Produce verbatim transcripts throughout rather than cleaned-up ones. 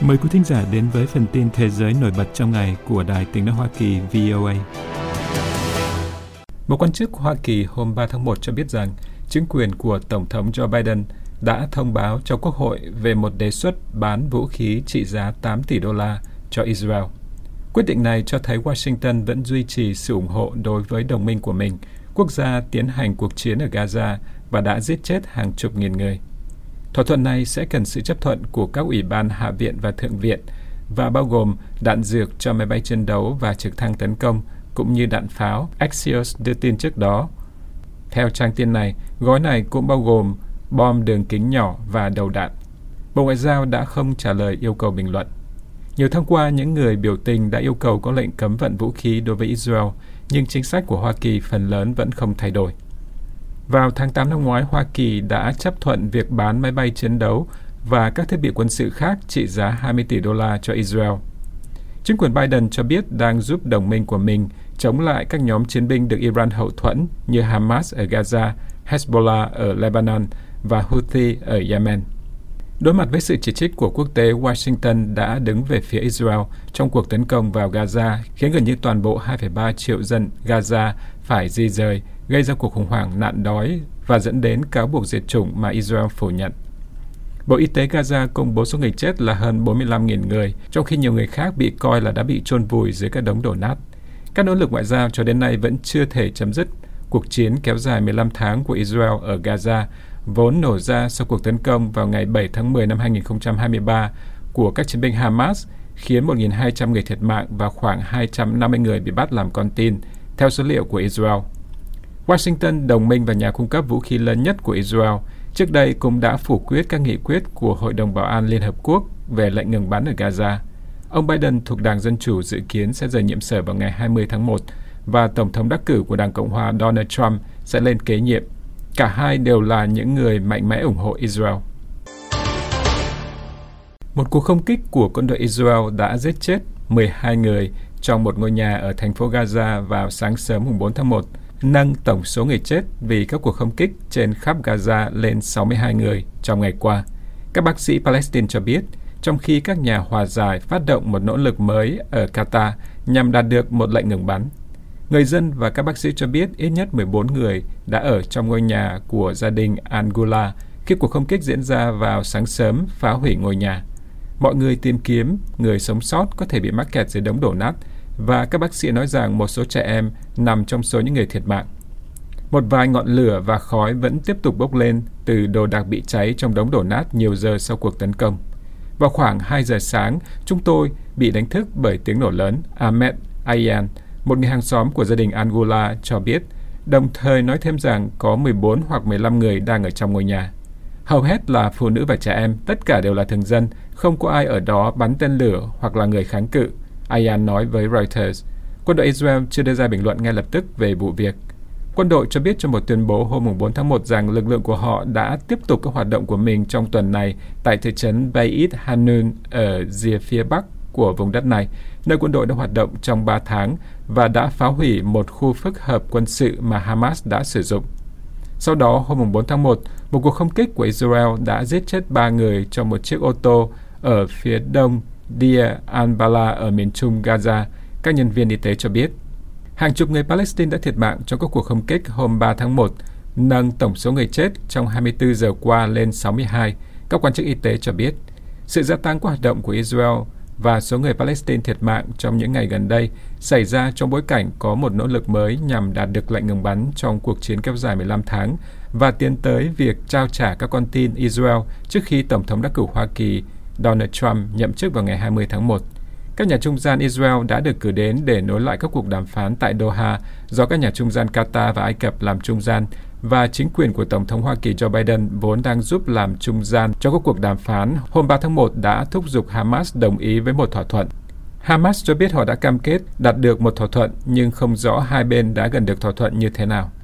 Mời quý thính giả đến với phần tin thế giới nổi bật trong ngày của Đài Tiếng nói Hoa Kỳ vê o a. Một quan chức của Hoa Kỳ hôm ba tháng một cho biết rằng chính quyền của Tổng thống Joe Biden đã thông báo cho Quốc hội về một đề xuất bán vũ khí trị giá tám tỷ đô la cho Israel. Quyết định này cho thấy Washington vẫn duy trì sự ủng hộ đối với đồng minh của mình, quốc gia tiến hành cuộc chiến ở Gaza và đã giết chết hàng chục nghìn người. Thỏa thuận này sẽ cần sự chấp thuận của các ủy ban Hạ viện và Thượng viện và bao gồm đạn dược cho máy bay chiến đấu và trực thăng tấn công, cũng như đạn pháo, Axios đưa tin trước đó. Theo trang tin này, gói này cũng bao gồm bom đường kính nhỏ và đầu đạn. Bộ Ngoại giao đã không trả lời yêu cầu bình luận. Nhiều tháng qua, những người biểu tình đã yêu cầu có lệnh cấm vận vũ khí đối với Israel, nhưng chính sách của Hoa Kỳ phần lớn vẫn không thay đổi. Vào tháng tám năm ngoái, Hoa Kỳ đã chấp thuận việc bán máy bay chiến đấu và các thiết bị quân sự khác trị giá hai mươi tỷ đô la cho Israel. Chính quyền Biden cho biết đang giúp đồng minh của mình chống lại các nhóm chiến binh được Iran hậu thuẫn như Hamas ở Gaza, Hezbollah ở Lebanon và Houthi ở Yemen. Đối mặt với sự chỉ trích của quốc tế, Washington đã đứng về phía Israel trong cuộc tấn công vào Gaza, khiến gần như toàn bộ hai phẩy ba triệu dân Gaza phải di rời, gây ra cuộc khủng hoảng nạn đói và dẫn đến cáo buộc diệt chủng mà Israel phủ nhận. Bộ Y tế Gaza công bố số người chết là hơn bốn mươi lăm nghìn người, trong khi nhiều người khác bị coi là đã bị chôn vùi dưới các đống đổ nát. Các nỗ lực ngoại giao cho đến nay vẫn chưa thể chấm dứt cuộc chiến kéo dài mười lăm tháng của Israel ở Gaza, vốn nổ ra sau cuộc tấn công vào ngày bảy tháng mười năm hai nghìn không trăm hai mươi ba của các chiến binh Hamas, khiến một nghìn hai trăm người thiệt mạng và khoảng hai trăm năm mươi người bị bắt làm con tin, theo số liệu của Israel. Washington, đồng minh và nhà cung cấp vũ khí lớn nhất của Israel, trước đây cũng đã phủ quyết các nghị quyết của Hội đồng Bảo an Liên Hợp Quốc về lệnh ngừng bắn ở Gaza. Ông Biden thuộc Đảng Dân Chủ dự kiến sẽ rời nhiệm sở vào ngày hai mươi tháng một và Tổng thống đắc cử của Đảng Cộng hòa Donald Trump sẽ lên kế nhiệm. Cả hai đều là những người mạnh mẽ ủng hộ Israel. Một cuộc không kích của quân đội Israel đã giết chết mười hai người trong một ngôi nhà ở thành phố Gaza vào sáng sớm mùng bốn tháng một, nâng tổng số người chết vì các cuộc không kích trên khắp Gaza lên sáu mươi hai người trong ngày qua. Các bác sĩ Palestine cho biết, trong khi các nhà hòa giải phát động một nỗ lực mới ở Qatar nhằm đạt được một lệnh ngừng bắn. Người dân và các bác sĩ cho biết ít nhất mười bốn người đã ở trong ngôi nhà của gia đình Angula khi cuộc không kích diễn ra vào sáng sớm phá hủy ngôi nhà. Mọi người tìm kiếm người sống sót có thể bị mắc kẹt dưới đống đổ nát, và các bác sĩ nói rằng một số trẻ em nằm trong số những người thiệt mạng. Một vài ngọn lửa và khói vẫn tiếp tục bốc lên từ đồ đạc bị cháy trong đống đổ nát nhiều giờ sau cuộc tấn công. Vào khoảng hai giờ sáng, chúng tôi bị đánh thức bởi tiếng nổ lớn, Ahmed Ayan, một người hàng xóm của gia đình Angula cho biết, đồng thời nói thêm rằng có mười bốn hoặc mười lăm người đang ở trong ngôi nhà. Hầu hết là phụ nữ và trẻ em, tất cả đều là thường dân, không có ai ở đó bắn tên lửa hoặc là người kháng cự, Ayan nói với Reuters. Quân đội Israel chưa đưa ra bình luận ngay lập tức về vụ việc. Quân đội cho biết trong một tuyên bố hôm bốn tháng một rằng lực lượng của họ đã tiếp tục các hoạt động của mình trong tuần này tại thị trấn Beit Hanun ở rìa phía bắc của vùng đất này, nơi quân đội đã hoạt động trong ba tháng và đã phá hủy một khu phức hợp quân sự mà Hamas đã sử dụng. Sau đó, hôm bốn tháng một, một cuộc không kích của Israel đã giết chết ba người trong một chiếc ô tô ở phía đông Deir al-Bala ở miền trung Gaza, các nhân viên y tế cho biết. Hàng chục người Palestine đã thiệt mạng trong các cuộc không kích hôm ba tháng một, nâng tổng số người chết trong hai mươi tư giờ qua lên sáu mươi hai, các quan chức y tế cho biết. Sự gia tăng của hoạt động của Israel và số người Palestine thiệt mạng trong những ngày gần đây xảy ra trong bối cảnh có một nỗ lực mới nhằm đạt được lệnh ngừng bắn trong cuộc chiến kéo dài mười lăm tháng và tiến tới việc trao trả các con tin Israel trước khi Tổng thống đắc cử Hoa Kỳ Donald Trump nhậm chức vào ngày hai mươi tháng một. Các nhà trung gian Israel đã được cử đến để nối lại các cuộc đàm phán tại Doha do các nhà trung gian Qatar và Ai Cập làm trung gian, và chính quyền của Tổng thống Hoa Kỳ Joe Biden vốn đang giúp làm trung gian cho các cuộc đàm phán hôm ba tháng một đã thúc giục Hamas đồng ý với một thỏa thuận. Hamas cho biết họ đã cam kết đạt được một thỏa thuận, nhưng không rõ hai bên đã gần được thỏa thuận như thế nào.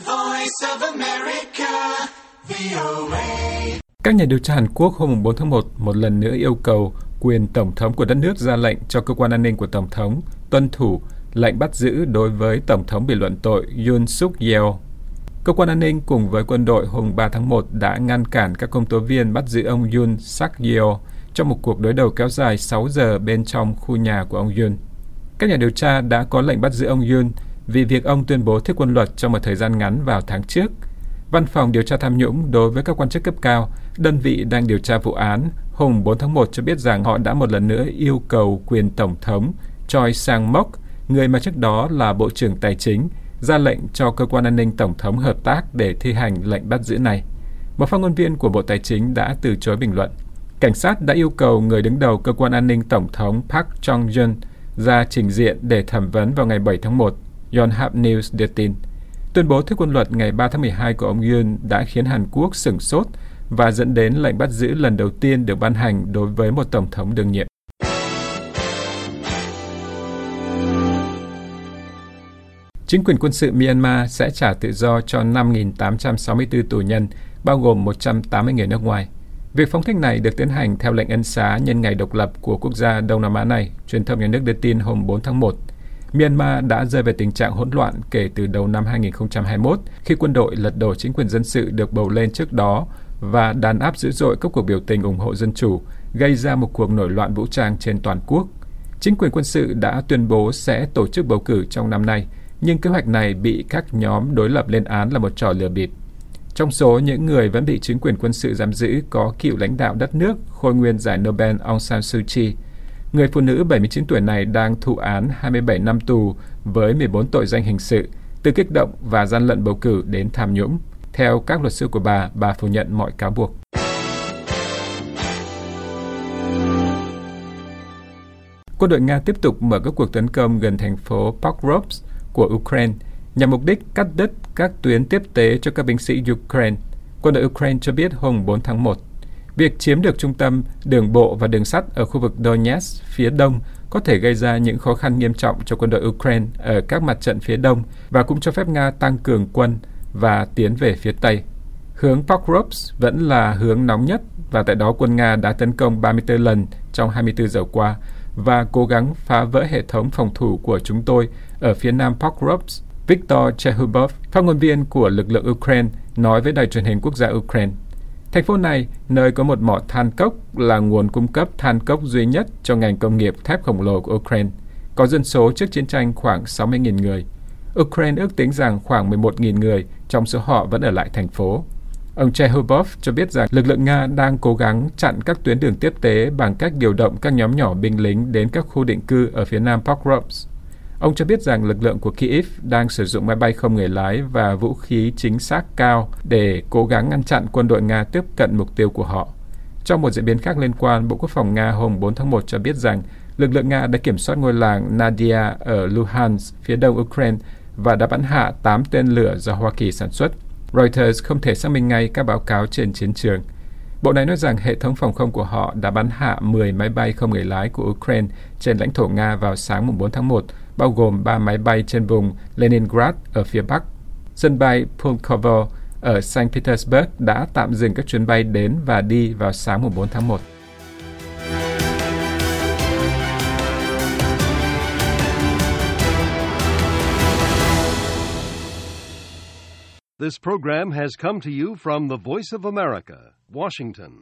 Các nhà điều tra Hàn Quốc hôm bốn tháng một một lần nữa yêu cầu quyền Tổng thống của đất nước ra lệnh cho cơ quan an ninh của Tổng thống tuân thủ lệnh bắt giữ đối với Tổng thống bị luận tội Yoon Suk Yeol. Cơ quan an ninh cùng với quân đội hôm ba tháng một đã ngăn cản các công tố viên bắt giữ ông Yoon Suk Yeol trong một cuộc đối đầu kéo dài sáu giờ bên trong khu nhà của ông Yoon. Các nhà điều tra đã có lệnh bắt giữ ông Yoon vì việc ông tuyên bố thiết quân luật trong một thời gian ngắn vào tháng trước. Văn phòng điều tra tham nhũng đối với các quan chức cấp cao, đơn vị đang điều tra vụ án, hôm bốn tháng một cho biết rằng họ đã một lần nữa yêu cầu quyền Tổng thống Choi Sang-mok, người mà trước đó là Bộ trưởng Tài chính, ra lệnh cho cơ quan an ninh Tổng thống hợp tác để thi hành lệnh bắt giữ này. Một phát ngôn viên của Bộ Tài chính đã từ chối bình luận. Cảnh sát đã yêu cầu người đứng đầu cơ quan an ninh Tổng thống Park Chung-yeon ra trình diện để thẩm vấn vào ngày bảy tháng một, Yonhap News đưa tin. Tuyên bố thiết quân luật ngày ba tháng mười hai của ông Yoon đã khiến Hàn Quốc sửng sốt và dẫn đến lệnh bắt giữ lần đầu tiên được ban hành đối với một tổng thống đương nhiệm. Chính quyền quân sự Myanmar sẽ trả tự do cho năm nghìn tám trăm sáu mươi tư tù nhân, bao gồm một trăm tám mươi người nước ngoài. Việc phóng thích này được tiến hành theo lệnh ân xá nhân ngày độc lập của quốc gia Đông Nam Á này, truyền thông nhà nước đưa tin hôm bốn tháng một. Myanmar đã rơi vào tình trạng hỗn loạn kể từ đầu năm hai nghìn không trăm hai mươi mốt khi quân đội lật đổ chính quyền dân sự được bầu lên trước đó và đàn áp dữ dội các cuộc biểu tình ủng hộ dân chủ, gây ra một cuộc nổi loạn vũ trang trên toàn quốc. Chính quyền quân sự đã tuyên bố sẽ tổ chức bầu cử trong năm nay, nhưng kế hoạch này bị các nhóm đối lập lên án là một trò lừa bịp. Trong số những người vẫn bị chính quyền quân sự giam giữ có cựu lãnh đạo đất nước, khôi nguyên giải Nobel Aung San Suu Kyi. Người phụ nữ bảy mươi chín tuổi này đang thụ án hai mươi bảy năm tù với mười bốn tội danh hình sự, từ kích động và gian lận bầu cử đến tham nhũng. Theo các luật sư của bà, bà phủ nhận mọi cáo buộc. Quân đội Nga tiếp tục mở các cuộc tấn công gần thành phố Pokrovsk của Ukraine nhằm mục đích cắt đứt các tuyến tiếp tế cho các binh sĩ Ukraine. Quân đội Ukraine cho biết hôm bốn tháng một, việc chiếm được trung tâm, đường bộ và đường sắt ở khu vực Donetsk phía đông có thể gây ra những khó khăn nghiêm trọng cho quân đội Ukraine ở các mặt trận phía đông và cũng cho phép Nga tăng cường quân và tiến về phía tây. Hướng Pokrovsk vẫn là hướng nóng nhất và tại đó quân Nga đã tấn công ba mươi tư lần trong hai mươi tư giờ qua và cố gắng phá vỡ hệ thống phòng thủ của chúng tôi ở phía nam Pokrovsk. Viktor Chehubov, phát ngôn viên của lực lượng Ukraine, nói với đài truyền hình quốc gia Ukraine. Thành phố này, nơi có một mỏ than cốc, là nguồn cung cấp than cốc duy nhất cho ngành công nghiệp thép khổng lồ của Ukraine. Có dân số trước chiến tranh khoảng sáu mươi nghìn người. Ukraine ước tính rằng khoảng mười một nghìn người trong số họ vẫn ở lại thành phố. Ông Chehubov cho biết rằng lực lượng Nga đang cố gắng chặn các tuyến đường tiếp tế bằng cách điều động các nhóm nhỏ binh lính đến các khu định cư ở phía nam Pokrovsk. Ông cho biết rằng lực lượng của Kyiv đang sử dụng máy bay không người lái và vũ khí chính xác cao để cố gắng ngăn chặn quân đội Nga tiếp cận mục tiêu của họ. Trong một diễn biến khác liên quan, Bộ Quốc phòng Nga hôm bốn tháng một cho biết rằng lực lượng Nga đã kiểm soát ngôi làng Nadia ở Luhansk, phía đông Ukraine, và đã bắn hạ tám tên lửa do Hoa Kỳ sản xuất. Reuters không thể xác minh ngay các báo cáo trên chiến trường. Bộ này nói rằng hệ thống phòng không của họ đã bắn hạ mười máy bay không người lái của Ukraine trên lãnh thổ Nga vào sáng bốn tháng một, bao gồm ba máy bay trên vùng Leningrad ở phía bắc. Sân bay Pulkovo ở Saint Petersburg đã tạm dừng các chuyến bay đến và đi vào sáng bốn tháng một. This program has come to you from the Voice of America, Washington.